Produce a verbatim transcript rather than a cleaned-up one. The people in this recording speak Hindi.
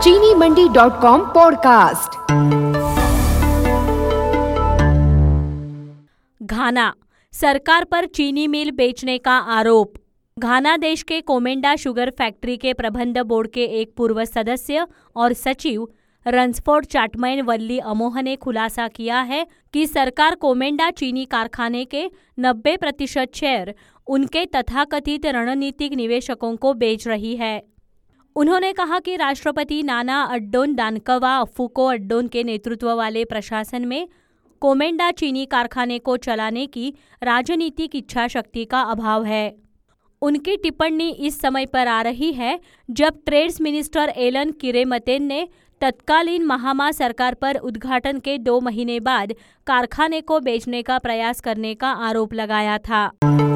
चीनी Mandi dot com podcast. Ghana, सरकार पर चीनी मिल बेचने का आरोप। घाना देश के कोमेंडा शुगर फैक्ट्री के प्रबंध बोर्ड के एक पूर्व सदस्य और सचिव रन्सफोर्ड चाटमैन वल्ली अमोह ने खुलासा किया है कि सरकार कोमेंडा चीनी कारखाने के नब्बे प्रतिशत शेयर उनके तथाकथित रणनीतिक निवेशकों को बेच रही है। उन्होंने कहा कि राष्ट्रपति नाना अड्डोन दानकवा अफुको अड्डोन के नेतृत्व वाले प्रशासन में कोमेंडा चीनी कारखाने को चलाने की राजनीतिक इच्छा शक्ति का अभाव है। उनकी टिप्पणी इस समय पर आ रही है जब ट्रेड्स मिनिस्टर एलन किरेमतेन ने तत्कालीन महामा सरकार पर उद्घाटन के दो महीने बाद कारखाने को बेचने का प्रयास करने का आरोप लगाया था।